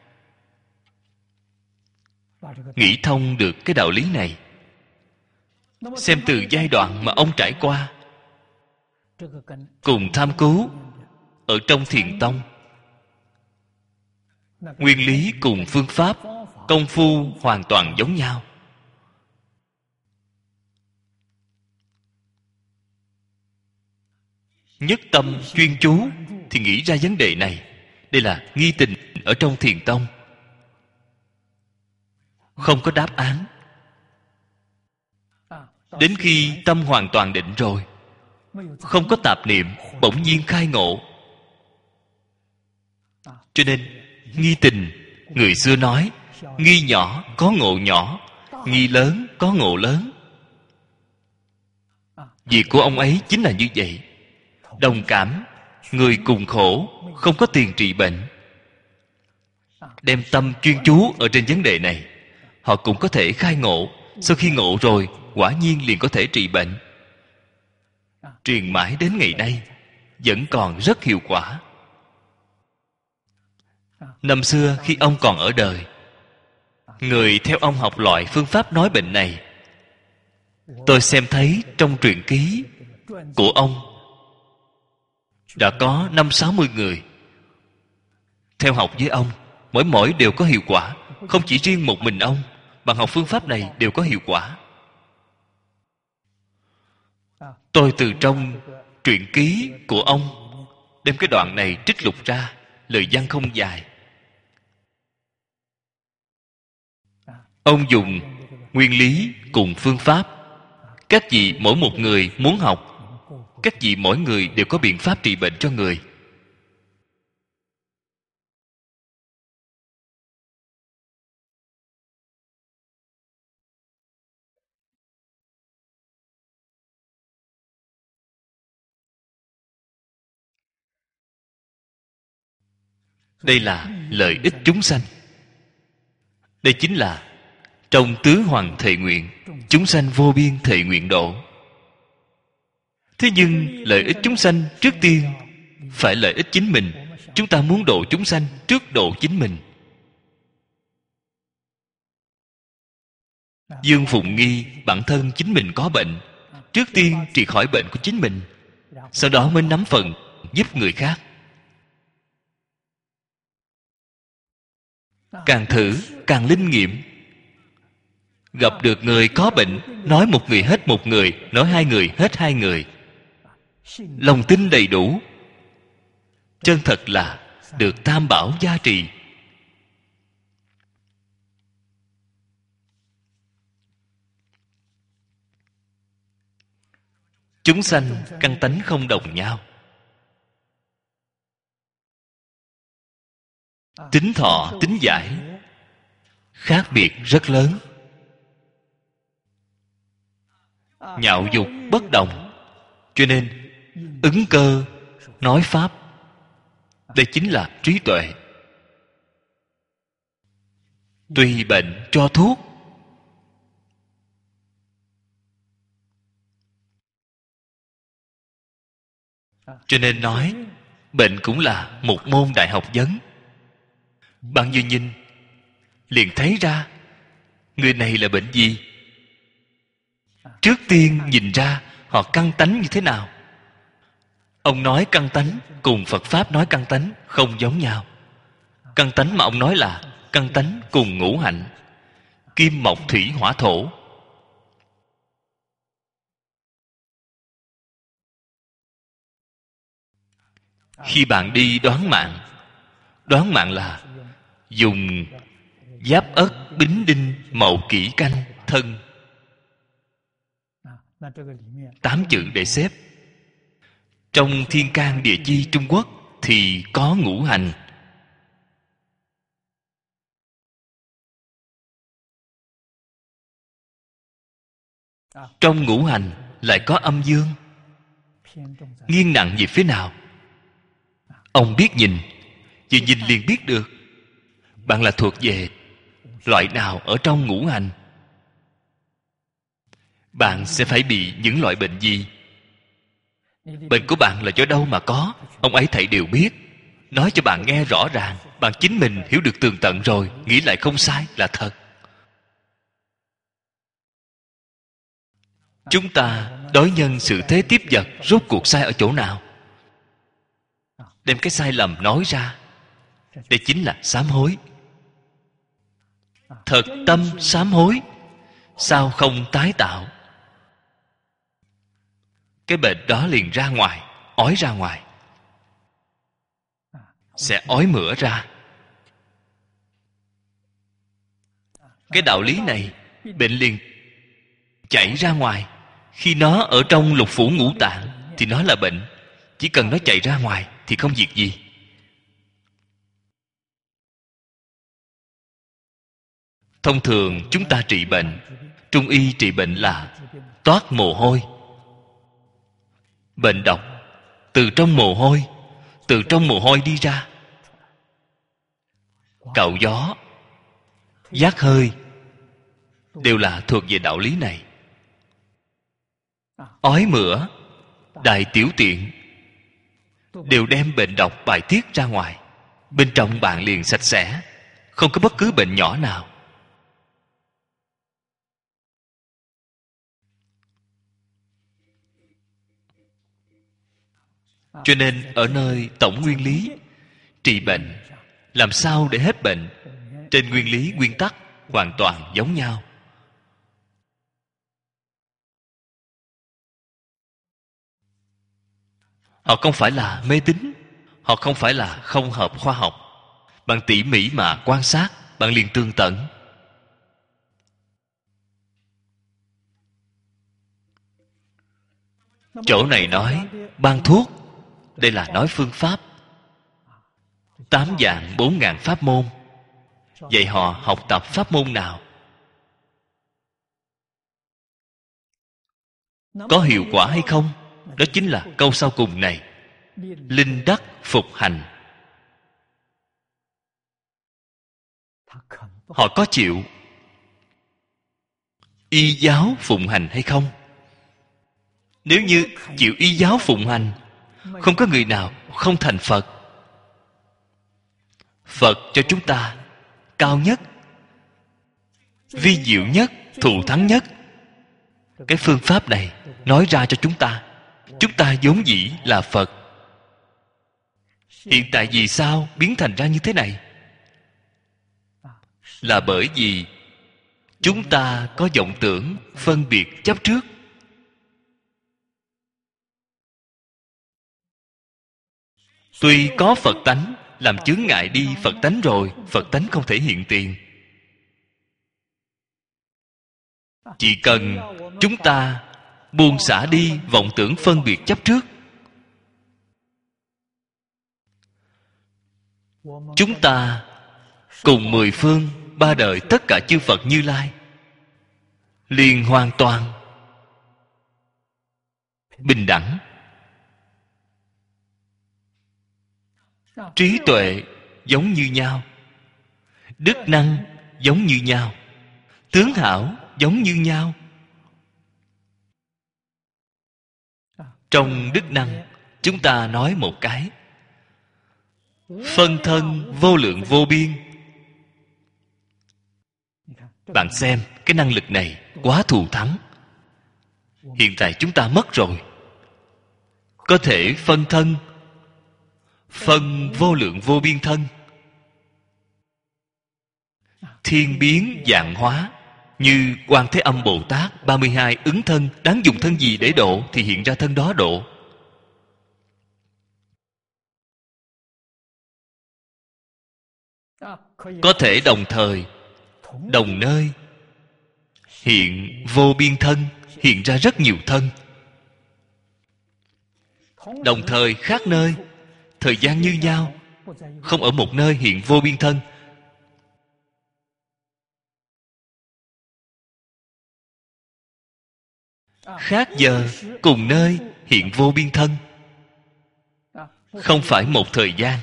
Speaker 1: nghĩ thông được cái đạo lý này. Xem từ giai đoạn mà ông trải qua, cùng tham cứu ở trong Thiền Tông, nguyên lý cùng phương pháp, công phu hoàn toàn giống nhau. Nhất tâm chuyên chú thì nghĩ ra vấn đề này. Đây là nghi tình ở trong Thiền Tông. Không có đáp án. Đến khi tâm hoàn toàn định rồi, không có tạp niệm, bỗng nhiên khai ngộ. Cho nên nghi tình, người xưa nói, nghi nhỏ có ngộ nhỏ, nghi lớn có ngộ lớn. Việc của ông ấy chính là như vậy. Đồng cảm, người cùng khổ, không có tiền trị bệnh, đem tâm chuyên chú ở trên vấn đề này, họ cũng có thể khai ngộ. Sau khi ngộ rồi, quả nhiên liền có thể trị bệnh. Truyền mãi đến ngày nay vẫn còn rất hiệu quả. Năm xưa khi ông còn ở đời, người theo ông học loại phương pháp nói bệnh này. Tôi xem thấy trong truyện ký của ông đã có 50-60 người theo học với ông. Mỗi đều có hiệu quả. Không chỉ riêng một mình ông, bằng học phương pháp này đều có hiệu quả. Tôi từ trong truyện ký của ông đem cái đoạn này trích lục ra. Lời văn không dài. Ông dùng nguyên lý cùng phương pháp. Các vị mỗi một người muốn học, các vị mỗi người đều có biện pháp trị bệnh cho người. Đây là lợi ích chúng sanh. Đây chính là trong tứ hoàng thệ nguyện, chúng sanh vô biên thệ nguyện độ. Thế nhưng lợi ích chúng sanh trước tiên phải lợi ích chính mình. Chúng ta muốn độ chúng sanh, trước độ chính mình. Dương Phụng Nghi bản thân chính mình có bệnh, trước tiên trị khỏi bệnh của chính mình, sau đó mới nắm phần giúp người khác. Càng thử càng linh nghiệm. Gặp được người có bệnh, nói một người hết một người, nói hai người hết hai người. Lòng tin đầy đủ, chân thật là được tam bảo gia trì. Chúng sanh căn tánh không đồng nhau, tính thọ, tính giải khác biệt rất lớn. Nhạo dục bất đồng. Cho nên ứng cơ nói pháp. Đây chính là trí tuệ. Tùy bệnh cho thuốc. Cho nên nói bệnh cũng là một môn đại học vấn. Bạn vừa nhìn liền thấy ra người này là bệnh gì. Trước tiên nhìn ra họ căn tánh như thế nào. Ông nói căn tánh cùng Phật Pháp nói căn tánh không giống nhau. Căn tánh mà ông nói là căn tánh cùng ngũ hạnh: kim, mộc, thủy, hỏa, thổ. Khi bạn đi đoán mạng là dùng giáp ất, bính đinh, mậu, kỷ, canh, thân 8 chữ để xếp. Trong Thiên Can Địa Chi Trung Quốc thì có ngũ hành. Trong ngũ hành lại có âm dương. Nghiêng nặng về phía nào? Ông biết nhìn, vừa nhìn liền biết được bạn là thuộc về loại nào ở trong ngũ hành. Bạn sẽ phải bị những loại bệnh gì. Bệnh của bạn là do đâu mà có, ông ấy thầy đều biết, nói cho bạn nghe rõ ràng. Bạn chính mình hiểu được tường tận rồi, nghĩ lại không sai là thật. Chúng ta đối nhân xử thế tiếp vật rốt cuộc sai ở chỗ nào? Đem cái sai lầm nói ra, đây chính là sám hối. Thật tâm sám hối, sao không tái tạo? Cái bệnh đó liền ra ngoài, ói ra ngoài, sẽ ói mửa ra. Cái đạo lý này, bệnh liền chảy ra ngoài. Khi nó ở trong lục phủ ngũ tạng thì nó là bệnh. Chỉ cần nó chạy ra ngoài thì không việc gì. Thông thường chúng ta trị bệnh, Trung y trị bệnh là toát mồ hôi. Bệnh độc từ trong mồ hôi, từ trong mồ hôi đi ra. Cạo gió, giác hơi đều là thuộc về đạo lý này. Ói mửa, đại tiểu tiện đều đem bệnh độc bài tiết ra ngoài. Bên trong bạn liền sạch sẽ, không có bất cứ bệnh nhỏ nào. Cho nên ở nơi tổng nguyên lý trị bệnh, làm sao để hết bệnh, trên nguyên lý nguyên tắc hoàn toàn giống nhau. Họ không phải là mê tín, họ không phải là không hợp khoa học. Bạn tỉ mỉ mà quan sát, bạn liền tương tận. Chỗ này nói ban thuốc, đây là nói phương pháp. 8 vạn 4 ngàn pháp môn. Vậy họ học tập pháp môn nào? Có hiệu quả hay không? Đó chính là câu sau cùng này: linh đắc phục hành. Họ có chịu y giáo phụng hành hay không? Nếu như chịu y giáo phụng hành, không có người nào không thành Phật. Phật cho chúng ta cao nhất, vi diệu nhất, thù thắng nhất. Cái phương pháp này nói ra cho chúng ta. Chúng ta vốn dĩ là Phật. Hiện tại vì sao biến thành ra như thế này? Là bởi vì chúng ta có vọng tưởng, phân biệt, chấp trước. Tuy có Phật tánh, làm chướng ngại đi Phật tánh rồi, Phật tánh không thể hiện tiền. Chỉ cần chúng ta buông xả đi vọng tưởng phân biệt chấp trước, chúng ta cùng 10 phương 3 đời tất cả chư Phật Như Lai liền hoàn toàn bình đẳng. Trí tuệ giống như nhau, đức năng giống như nhau, tướng hảo giống như nhau. Trong đức năng chúng ta nói một cái. Phân thân vô lượng vô biên. Bạn xem, cái năng lực này quá thù thắng. Hiện tại chúng ta mất rồi. Có thể phân thân, phân vô lượng vô biên thân, thiên biến vạn hóa. Như Quan Thế Âm Bồ Tát 32 ứng thân, đáng dùng thân gì để độ thì hiện ra thân đó độ. Có thể đồng thời, đồng nơi hiện vô biên thân, hiện ra rất nhiều thân. Đồng thời khác nơi, thời gian như nhau, không ở một nơi hiện vô biên thân. Khác giờ, cùng nơi hiện vô biên thân. Không phải một thời gian.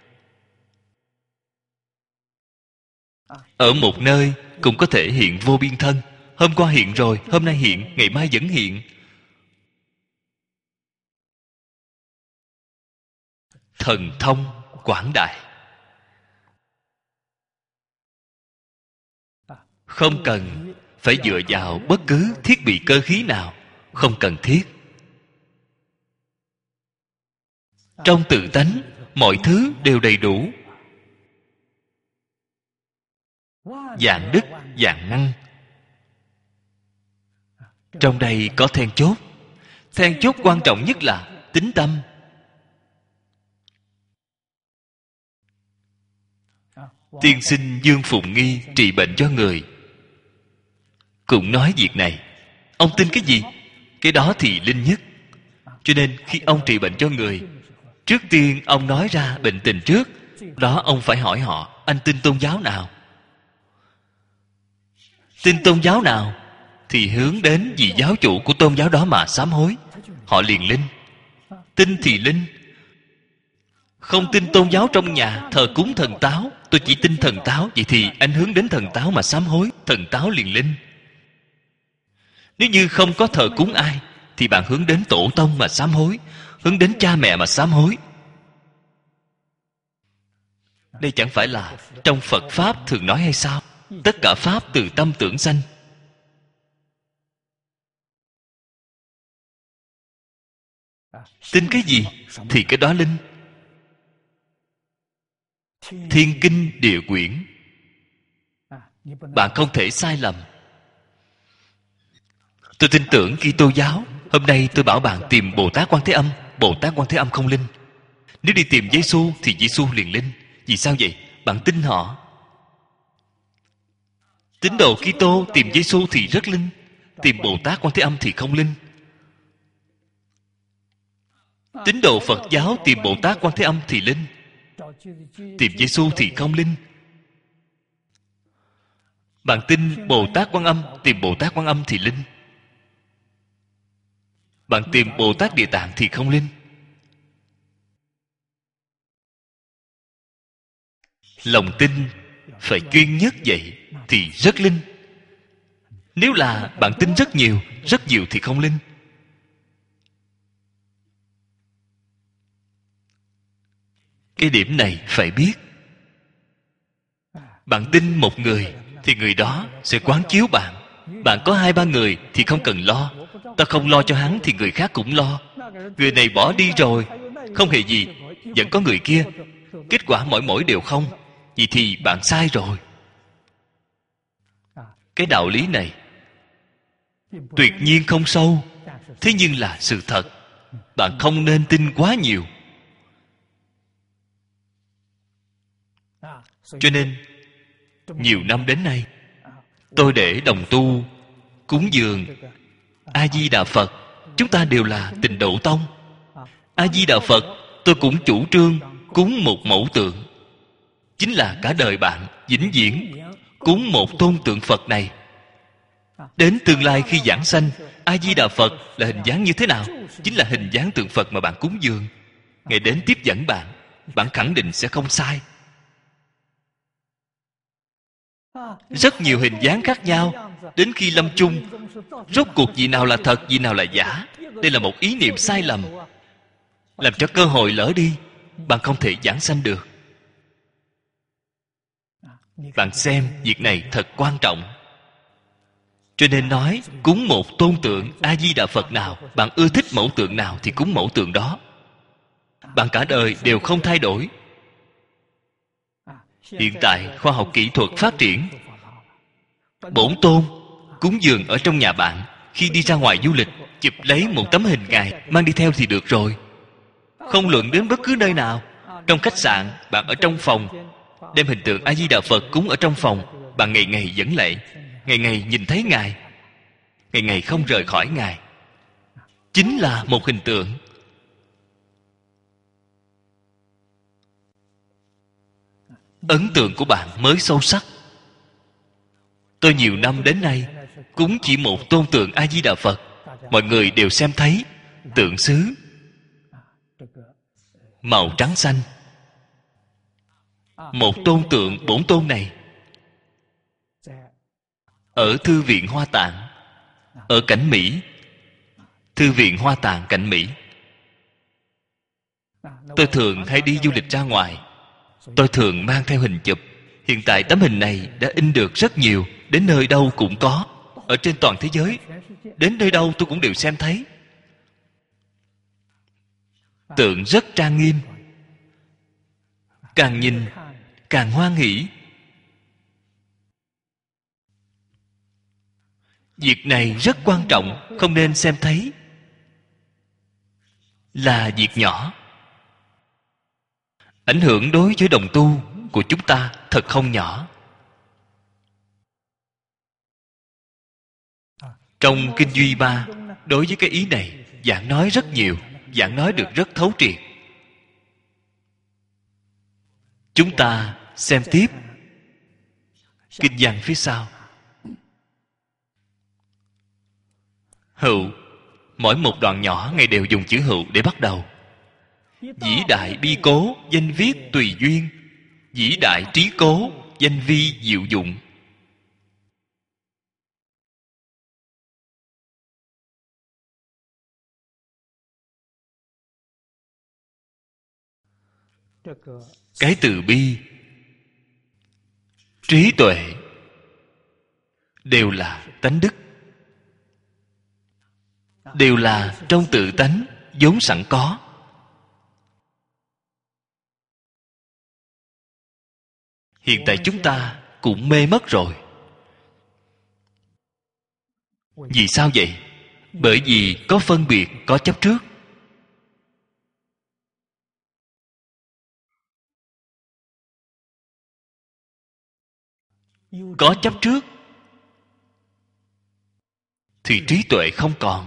Speaker 1: Ở một nơi cũng có thể hiện vô biên thân. Hôm qua hiện rồi, hôm nay hiện, ngày mai vẫn hiện. Thần thông quảng đại. Không cần phải dựa vào bất cứ thiết bị cơ khí nào. Không cần thiết. Trong tự tánh, mọi thứ đều đầy đủ. Vạn đức, vạn năng. Trong đây có then chốt. Then chốt quan trọng nhất là tín tâm. Tiên sinh Dương Phụng Nghi trị bệnh cho người, cũng nói việc này. Ông tin cái gì? Cái đó thì linh nhất. Cho nên khi ông trị bệnh cho người, trước tiên ông nói ra bệnh tình trước. Đó ông phải hỏi họ, anh tin tôn giáo nào? Tin tôn giáo nào thì hướng đến vị giáo chủ của tôn giáo đó mà sám hối. Họ liền linh. Tin thì linh. Không tin tôn giáo trong nhà thờ cúng thần táo, tôi chỉ tin thần táo, vậy thì anh hướng đến thần táo mà sám hối, thần táo liền linh. Nếu như không có thờ cúng ai thì bạn hướng đến tổ tông mà sám hối, hướng đến cha mẹ mà sám hối. Đây chẳng phải là trong Phật Pháp thường nói hay sao? Tất cả Pháp từ tâm tưởng sanh. Tin cái gì thì cái đó linh. Thiên kinh địa quyển, bạn không thể sai lầm. Tôi tin tưởng Kitô giáo. Hôm nay tôi bảo bạn tìm Bồ Tát Quan Thế Âm. Bồ Tát Quan Thế Âm không linh. Nếu đi tìm Giê-xu thì Giê-xu liền linh. Vì sao vậy? Bạn tin họ. Tín đồ Kitô tìm Giê-xu thì rất linh. Tìm Bồ Tát Quan Thế Âm thì không linh. Tín đồ Phật giáo tìm Bồ Tát Quan Thế Âm thì linh. Tìm Giê-xu thì không linh. Bạn tin Bồ Tát Quan Âm, tìm Bồ Tát Quan Âm thì linh. Bạn tìm Bồ Tát Địa Tạng thì không linh. Lòng tin phải chuyên nhất vậy thì rất linh. Nếu là bạn tin rất nhiều thì không linh. Cái điểm này phải biết. Bạn tin một người thì người đó sẽ quán chiếu bạn. Bạn có 2-3 người thì không cần lo. Ta không lo cho hắn thì người khác cũng lo. Người này bỏ đi rồi, không hề gì, vẫn có người kia. Kết quả mỗi đều không. Vậy thì bạn sai rồi. Cái đạo lý này tuyệt nhiên không sâu, thế nhưng là sự thật. Bạn không nên tin quá nhiều. Cho nên nhiều năm đến nay tôi để đồng tu cúng dường A Di Đà Phật. Chúng ta đều là Tịnh Độ Tông. A Di Đà Phật tôi cũng chủ trương cúng một mẫu tượng. Chính là cả đời bạn vĩnh viễn cúng một tôn tượng Phật này. Đến tương lai khi giảng sanh, A Di Đà Phật là hình dáng như thế nào? Chính là hình dáng tượng Phật mà bạn cúng dường. Ngày đến tiếp dẫn bạn, bạn khẳng định sẽ không sai. Rất nhiều hình dáng khác nhau. Đến khi lâm chung, rốt cuộc gì nào là thật, gì nào là giả? Đây là một ý niệm sai lầm. làm cho cơ hội lỡ đi, bạn không thể giảng sanh được. Bạn xem việc này thật quan trọng. Cho nên nói cúng một tôn tượng A Di Đà Phật nào, bạn ưa thích mẫu tượng nào thì cúng mẫu tượng đó. Bạn cả đời đều không thay đổi. Hiện tại khoa học kỹ thuật phát triển, bổn tôn cúng dường ở trong nhà bạn. Khi đi ra ngoài du lịch, chụp lấy một tấm hình Ngài mang đi theo thì được rồi. Không luận đến bất cứ nơi nào. Trong khách sạn, bạn ở trong phòng, đem hình tượng A Di Đà Phật cúng ở trong phòng. Bạn ngày ngày dẫn lệ, ngày ngày nhìn thấy Ngài, ngày ngày không rời khỏi Ngài. Chính là một hình tượng. Ấn tượng của bạn mới sâu sắc. Tôi nhiều năm đến nay cúng chỉ một tôn tượng A Di Đà Phật, mọi người đều xem thấy tượng sứ màu trắng xanh. Một tôn tượng bổn tôn này ở Thư viện Hoa Tạng, ở cảnh Mỹ, Thư viện Hoa Tạng cảnh Mỹ. Tôi thường hay đi du lịch ra ngoài, tôi thường mang theo hình chụp. Hiện tại tấm hình này đã in được rất nhiều, đến nơi đâu cũng có, ở trên toàn thế giới. Đến nơi đâu tôi cũng đều xem thấy. Tượng rất trang nghiêm, càng nhìn càng hoan hỷ. Việc này rất quan trọng, không nên xem thấy là việc nhỏ. Ảnh hưởng đối với đồng tu của chúng ta thật không nhỏ. Trong Kinh Duy Ma, đối với cái ý này giảng nói rất nhiều, giảng nói được rất thấu triệt. Chúng ta xem tiếp kinh văn phía sau. Hữu, mỗi một đoạn nhỏ Ngài đều dùng chữ hữu để bắt đầu. Vĩ đại bi cố, danh viết tùy duyên. Vĩ đại trí cố, danh vi diệu dụng. Cái từ bi, trí tuệ đều là tánh đức, đều là trong tự tánh vốn sẵn có. Hiện tại chúng ta cũng mê mất rồi. Vì sao vậy? Bởi vì có phân biệt, có chấp trước. Có chấp trước thì trí tuệ không còn.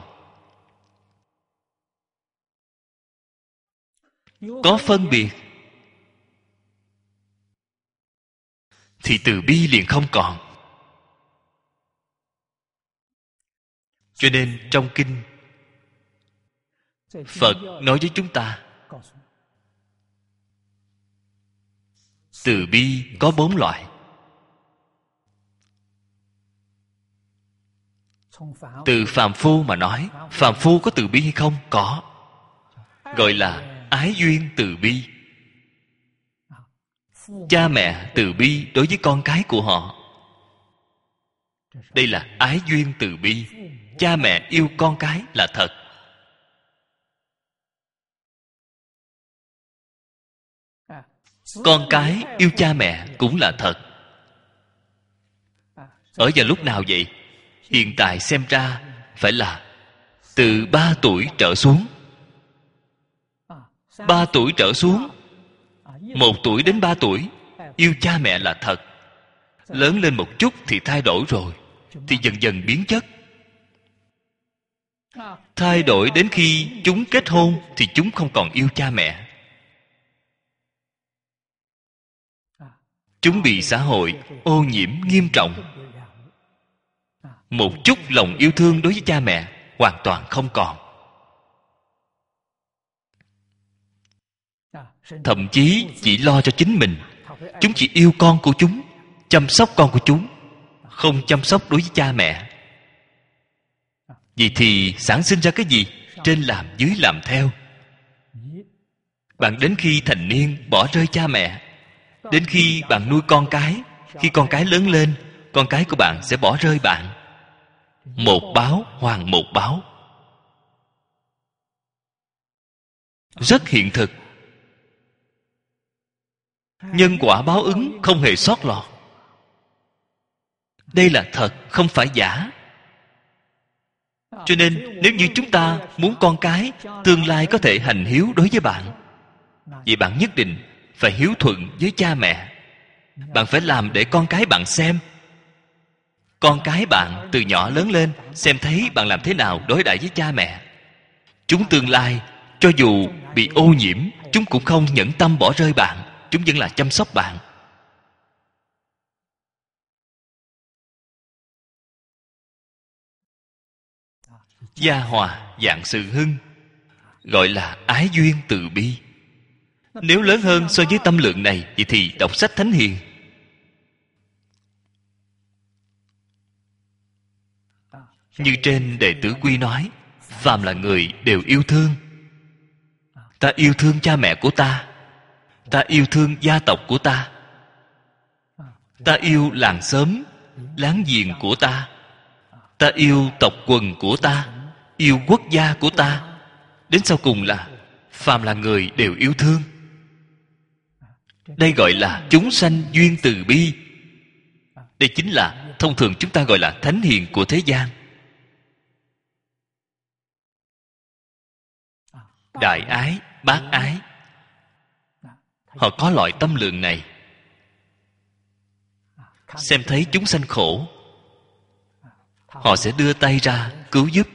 Speaker 1: Có phân biệt thì từ bi liền không còn. Cho nên trong kinh Phật nói với chúng ta, từ bi có 4 loại. Từ phàm phu mà nói, phàm phu có từ bi hay không? Có. Gọi là ái duyên từ bi. Cha mẹ từ bi đối với con cái của họ. Đây là ái duyên từ bi. Cha mẹ yêu con cái là thật. Con cái yêu cha mẹ cũng là thật. Ở vào lúc nào vậy? Hiện tại xem ra phải là từ 3 tuổi trở xuống. 3 tuổi trở xuống, 1 tuổi đến 3 tuổi yêu cha mẹ là thật. Lớn lên một chút thì thay đổi rồi, thì dần dần biến chất. Thay đổi đến khi chúng kết hôn thì chúng không còn yêu cha mẹ. Chúng bị xã hội ô nhiễm nghiêm trọng. Một chút lòng yêu thương đối với cha mẹ hoàn toàn không còn. Thậm chí chỉ lo cho chính mình. Chúng chỉ yêu con của chúng, chăm sóc con của chúng, không chăm sóc đối với cha mẹ. Vậy thì sản sinh ra cái gì? Trên làm dưới làm theo. Bạn đến khi thành niên bỏ rơi cha mẹ. Đến khi bạn nuôi con cái, khi con cái lớn lên, con cái của bạn sẽ bỏ rơi bạn. Một báo hoàn một báo. Rất hiện thực. Nhân quả báo ứng không hề sót lọt. Đây là thật, không phải giả. Cho nên nếu như chúng ta muốn con cái tương lai có thể hành hiếu đối với bạn, vậy bạn nhất định phải hiếu thuận với cha mẹ. Bạn phải làm để con cái bạn xem. Con cái bạn từ nhỏ lớn lên, xem thấy bạn làm thế nào đối đãi với cha mẹ. Chúng tương lai cho dù bị ô nhiễm, chúng cũng không nhẫn tâm bỏ rơi bạn. Chúng vẫn là chăm sóc bạn. Gia hòa vạn sự hưng, gọi là ái duyên từ bi. Nếu lớn hơn so với tâm lượng này, vậy thì đọc sách Thánh Hiền. Như trên Đệ Tử Quy nói, phàm là người đều yêu thương. Ta yêu thương cha mẹ của ta. Ta yêu thương gia tộc của ta. Ta yêu làng xóm, láng giềng của ta. Ta yêu tộc quần của ta. Yêu quốc gia của ta. Đến sau cùng là phàm là người đều yêu thương. Đây gọi là chúng sanh duyên từ bi. Đây chính là thông thường chúng ta gọi là thánh hiền của thế gian. Đại ái, bác ái, họ có loại tâm lượng này. Xem thấy chúng sanh khổ, họ sẽ đưa tay ra cứu giúp.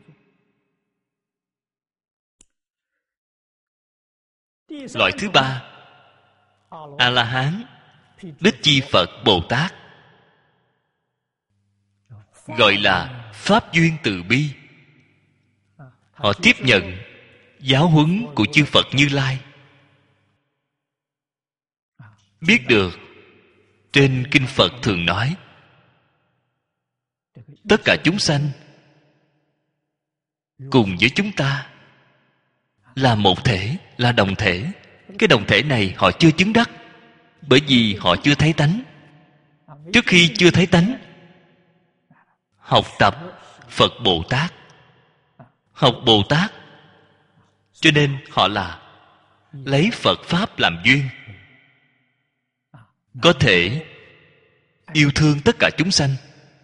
Speaker 1: Loại thứ ba, A-la-hán, Đích Chi Phật Bồ Tát, gọi là pháp duyên từ bi. Họ tiếp nhận giáo huấn của chư Phật Như Lai, biết được trên kinh Phật thường nói tất cả chúng sanh cùng với chúng ta là một thể, là đồng thể. Cái đồng thể này họ chưa chứng đắc, bởi vì họ chưa thấy tánh. Trước khi chưa thấy tánh, học tập Phật Bồ Tát, học Bồ Tát, cho nên họ là lấy Phật Pháp làm duyên, có thể yêu thương tất cả chúng sanh.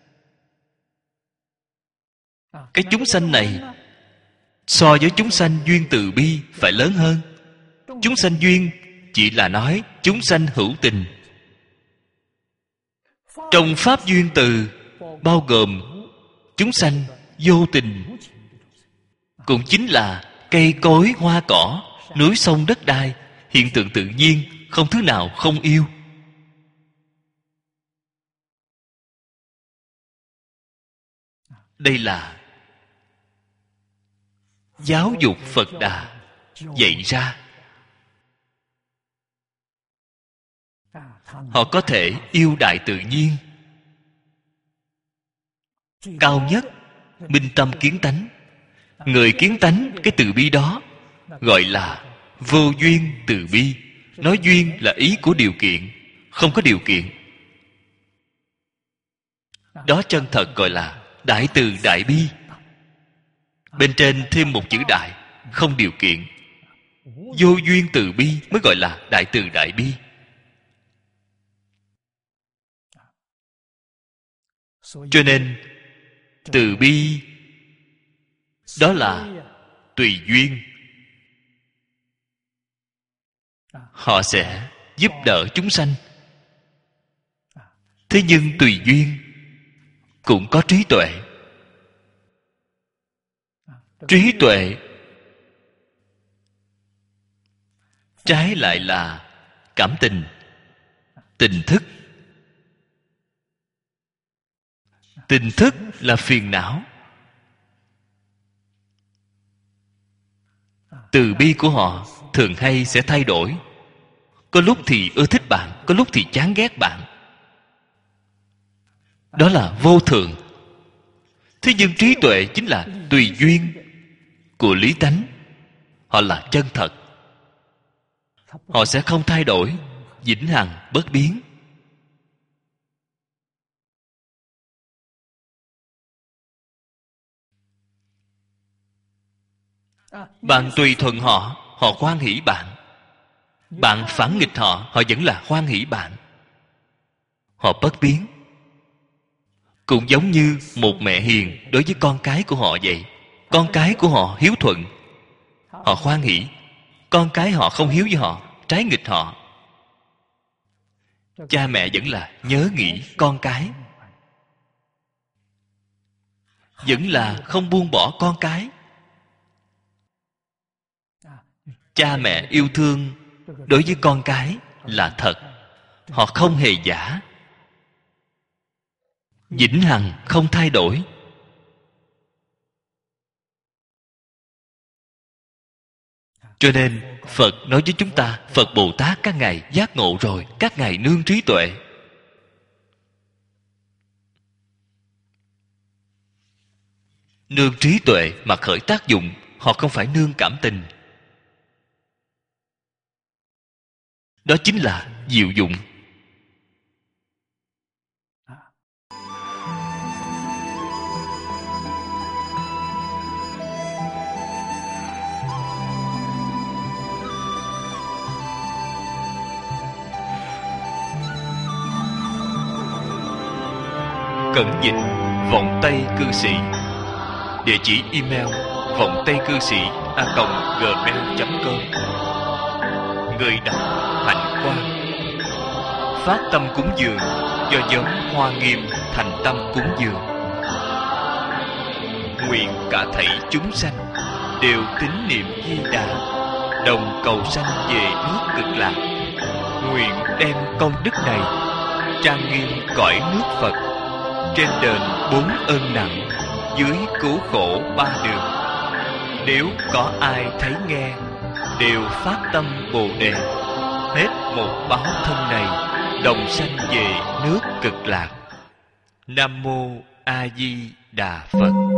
Speaker 1: Cái chúng sanh này so với chúng sanh duyên từ bi phải lớn hơn. Chúng sanh duyên chỉ là nói chúng sanh hữu tình. Trong pháp duyên từ bao gồm chúng sanh vô tình, cũng chính là cây cối hoa cỏ, núi sông đất đai, hiện tượng tự nhiên, không thứ nào không yêu. Đây là giáo dục Phật Đà dạy ra. Họ có thể yêu đại tự nhiên. Cao nhất, minh tâm kiến tánh. Người kiến tánh cái từ bi đó gọi là vô duyên từ bi. Nói duyên là ý của điều kiện, không có điều kiện. Đó chân thật gọi là đại từ đại bi. Bên trên thêm một chữ đại, không điều kiện. Vô duyên từ bi mới gọi là đại từ đại bi. Cho nên từ bi đó là tùy duyên. Họ sẽ giúp đỡ chúng sanh. Thế nhưng tùy duyên cũng có trí tuệ. Trí tuệ trái lại là cảm tình, tình thức. Tình thức là phiền não. Từ bi của họ thường hay sẽ thay đổi. Có lúc thì ưa thích bạn, có lúc thì chán ghét bạn. Đó là vô thường. Thế nhưng trí tuệ chính là tùy duyên của lý tánh. Họ là chân thật. họ sẽ không thay đổi, vĩnh hằng bất biến. Bạn tùy thuận họ, họ hoan hỷ bạn. Bạn phản nghịch họ, họ vẫn là hoan hỷ bạn. Họ bất biến. Cũng giống như một mẹ hiền đối với con cái của họ vậy. Con cái của họ hiếu thuận, họ hoan hỷ. Con cái họ không hiếu với họ, trái nghịch họ, cha mẹ vẫn là nhớ nghĩ con cái, vẫn là không buông bỏ con cái. Cha mẹ yêu thương đối với con cái là thật, họ không hề giả, vĩnh hằng không thay đổi. Cho nên Phật nói với chúng ta, Phật Bồ Tát các ngài giác ngộ rồi, các ngài nương trí tuệ. Nương trí tuệ mà khởi tác dụng, họ không phải nương cảm tình. Đó chính là diệu dụng. Cẩn dịch Vọng Tây Cư Sĩ. Địa chỉ email vọng tây cư sĩ @gmail.com. Người đọc Hạnh Quang. Phát tâm cúng dường do giống Hoa Nghiêm thành tâm cúng dường. Nguyện cả thảy chúng sanh đều tín niệm Di Đà, đồng cầu sanh về nước Cực Lạc. Nguyện đem công đức này trang nghiêm cõi nước Phật, trên đền 4 ơn nặng, dưới cứu khổ 3 đường. Nếu có ai thấy nghe, đều phát tâm Bồ Đề, hết một báo thân này, đồng sanh về nước Cực Lạc. Nam Mô A Di Đà Phật.